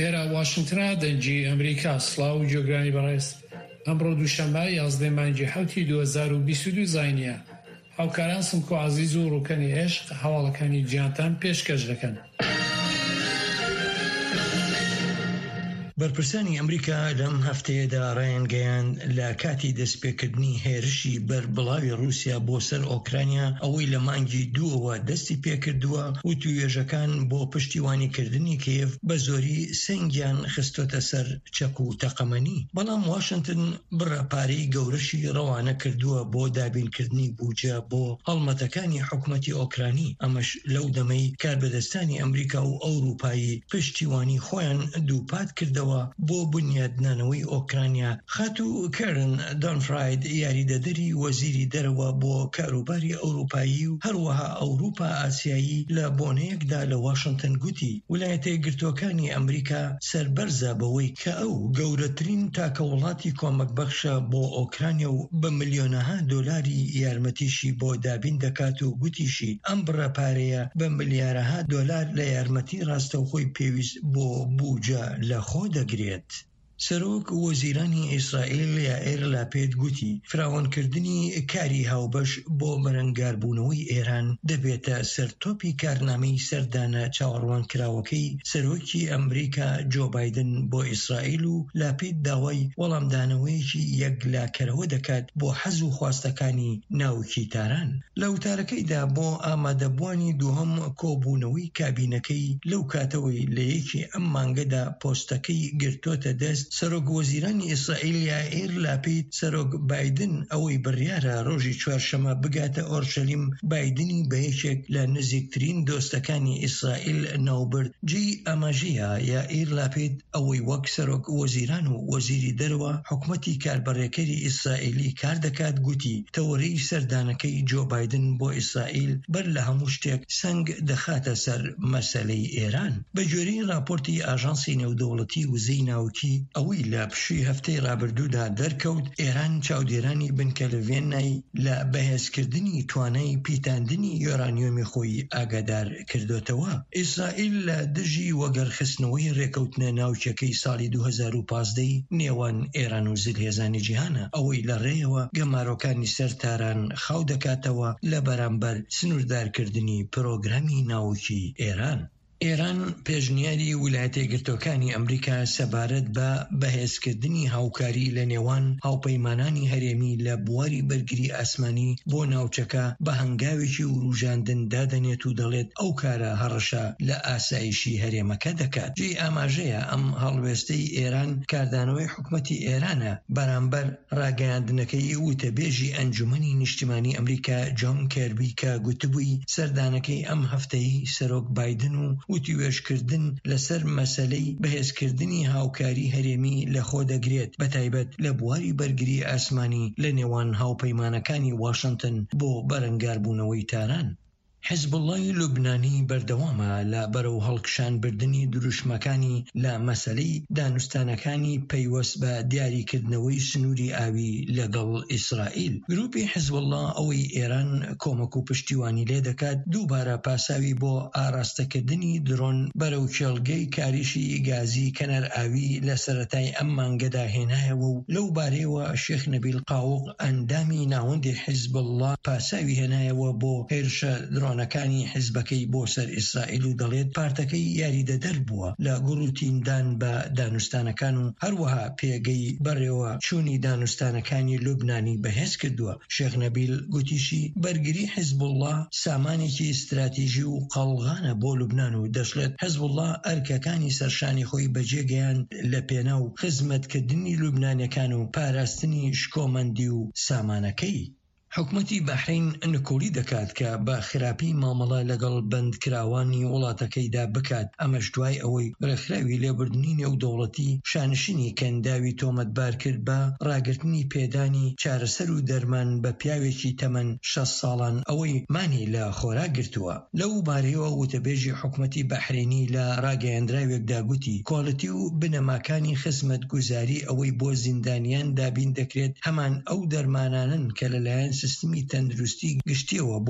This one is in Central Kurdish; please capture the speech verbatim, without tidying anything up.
ئێرە واشنگتنە دەنجی ئەمریکا. سڵاو و جۆگرانی بەڕێز. ئەمڕۆ دووشەممە یازدە مانگی حوتی دوو هەزار و بیست و دوو زاینیە. هاوکاران سمکۆ عەزیز و ڕووکەنی عێشق هەواڵەکانی گیانتان پێشکەش دەکەن. بەرپرسانی ئەمریکا لەم هەفتەیەدا ڕایانگەیان لە کاتی دەستپێکردنی هێرشی بەربڵاوی رووسیا بۆ سەر ئۆکرانیا ئەوەی لە مانگی دووەوە دەستی پێکردووە و توێژەکان بۆ پشتیوانیکردنی کیێڤ بە زۆری سنگیان خستۆتە سەر چەک و تەقەمەنی. بەڵام واشنگتن بڕەپارەی گەورەشی ڕەوانە کردووە بۆ دابینکردنی بوجە بۆ هەڵمەتەکانی حکوومەتی ئۆکرانی. ئەمەش لەو دەمەی کاربەدەستانی ئەمریکا و ئەوروپایی پشتیوانی خۆیان دووپات کردەوە بۆ بنیادنانەوەی ئۆکرانیا. خاتو کارن دانفراید یاریدەدەری وەزیری دەرەوە بۆ کاروباری ئەوروپایی و هەروەها ئەوروپا ئاسیایی لە بۆنەیەکدا لە واشنگتن گوتی ویلایەتە یەکگرتووەکانی ئەمریکا سەربەرزە بەوەی کە ئەو گەورەترین تاکە وڵاتی کۆمەکبەخشە بۆ ئۆکرانیا و بە ملیۆنەها دۆلاری یارمەتیشی بۆ دابین دەکات و گوتیشی ئەم بڕەپارەیە بە ملیارەها دۆلار لە یارمەتی ڕاستەوخۆی پێویست بۆ بوجە لە خۆ دەگرێت. سەرۆک وەزیرانی ئیسرائیل یائیر لاپێد گوتی فراوانکردنی کاری هاوبەش بۆ بەرەنگاربوونەوەی ئێران دەبێتە سەرتۆپی کارنامەی سەردانە چاوەڕوانکراوەکەی سەرۆکی ئەمریکا جۆ بایدن بۆ ئیسرائیل و لاپێد داوای وەڵامدانەوەیەکی یەکلاکەرەوە دەکات بۆ حەز و خواستەکانی ناوکی تاران. لە وتارەکەیدا بۆ ئامادەبوانی دووهەم کۆبوونەوەی کابینەکەی لەو کاتەوەی لە یەکی ئەم مانگەدا پۆستەکەی گرتۆتە دەست سەرۆک وەزیرانی ئیسرائیل یائیر لاپید سەرۆک بایدن ئەوەی بڕیارە ڕۆژی چوارشەمە بگاتە ئۆرشەلیم بایدنی بە یەکێک لە نزیکترین دۆستەکانی ئیسرائیل ناوبرد. جێی ئەمەژەیە یائیر لاپید ئەوەی وەک سەرۆک وەزیران و وەزیری دەرەوە حکوومەتی کاربڕێکەری ئیسرائیلی کار دەکات گوتی تەورەی سەردانەکەی جۆ بایدن بۆ ئیسرائیل بەر لە هەموو شتێک سنگ دەخاتە سەر مەسەلەی ئێران. بە جۆرەی راپۆرتی ئاژانسی نێودەوڵەتی وزەی ناوکی ئەوەی لە پشووی هەفتەی ڕابردوودا دەرکەوت ئێران چاودێرانی بنکە لە ڤێنای لە بەهێزکردنی توانای پیتاندنی یۆرانیۆمی خۆی ئاگادار کردوتەوە. ئیسرائیل لە دژی وەگەرخستنەوەی ڕێکەوتنە ناوچەکەی ساڵی دوو هەزار و پانزدە نێوان ئێران و زلهێزانی جیهانە ئەوەی لە ڕێیەوە گەمارۆکانی سەر تاران خاو دەکاتەوە لە بەرامبەر سنووردارکردنی پرۆگرامی ناوکی ئێران. ئێران پێشنیاری ویلایەتە یەکگرتووەکانی ئەمریکا سەبارەت بە بەهێزکردنی هاوکاری لە نێوان هاوپەیمانانی هەرێمی لە بواری بەرگری ئاسمانی بۆ ناوچەکە بە هەنگاوێکی وروژاندن دادەنێت و دەڵێت ئەو کارە هەڕەشە لە ئاسایشی هەرێمەکە دەکات. جێی ئاماژەیە ئەم هەڵوێستەی ئێران کاردانەوەی حکوومەتی ئێرانە بەرامبەر ڕاگەیاندنەکەی وتەبێژی ئەنجومەنی نیشتیمانی ئەمریکا جۆن کێربی کە گوتبووی سەردانەکەی ئەم هەفتەی سەرۆک بایدن و وتیوێژکردن لەسەر مەسەلەی بەهێزکردنی هاوکاری هەرێمی لە خۆ دەگرێت بە تایبەت لە بواری بەرگری ئاسمانی لە نێوان هاوپەیمانەکانی واشنگتن بۆ بەرەنگاربوونەوەی تاران. حیزبوڵڵای لوبنانی بەردەوامە لە بەرەو هەڵکشانبردنی دروشمەکانی لە مەسەلەی دانوستانەکانی پەیوەست بە دیاریکردنەوەی سنووری ئاوی لەگەڵ ئیسرائیل. گروپی حیزبوڵڵا ئەوەی ئێران کۆمەک و پشتیوانی لێ دەکات دووبارە پاساوی بۆ ئاراستەکردنی درۆن بەرەو کێڵگەی کاریشی گازی کەنار ئاوی لە سەرەتای ئەم مانگەدا هێنایەوە و لەو بارەیەوە شێخ نەبیل قاووق ئەندامی ناوەندی حیزبوڵڵا پاساوی هێنایەوە بۆ هێرشە درۆنەکانی حیزبەکەی بۆ سەر ئیسرائیل و دەڵێت پارتەکەی یاریدەدەر بووە لە گوڕوتیندان بە دانوستانەکان و هەروەها پێگەی بەڕێوە چوونی دانوستانەکانی لوبنانی بەهێز کردووە. شێخ نەبیل گوتیشی بەرگری حیزبوڵڵا سامانێکی استراتیژی و قەڵغانە بۆ لوبنان و دەشڵێت حیزبوڵڵا ئەرکەکانی سەرشانی خۆی بەجێگەیان لە پێناو خزمەتکردنی لوبنانیەکان و پاراستنی شکۆمەندی و سامانەکەی. حکوومەتی بەحرین نکۆڵی دەکات کە بە خراپی مامەڵە لەگەڵ بەندکراوانی وڵاتەکەیدا بکات. ئەمەش دوای ئەوەی ڕێکخراوی لێبوردنی نێودەوڵەتی شانشینی کەنداوی تۆمەتبار کرد بە ڕاگررتنی پێدانی چارەسەر و دەرمان بە پیاوێکی تەمەن شەست ساڵان ئەوەی مانی لە خۆراک گرتووە. لەو بارەیەوە وتەبێژی حکوومەتی بەحرینی لە ڕاگەیاندراوێکدا گوتی کۆڵەتی و بنەماکانی خزمەت گوزاری ئەوەی بۆ زیندانیان دابین دەکرێت هەمان ئەو دەرمانانن کە لەلایەن سیستمی تەندروستی گشتیەوە بۆ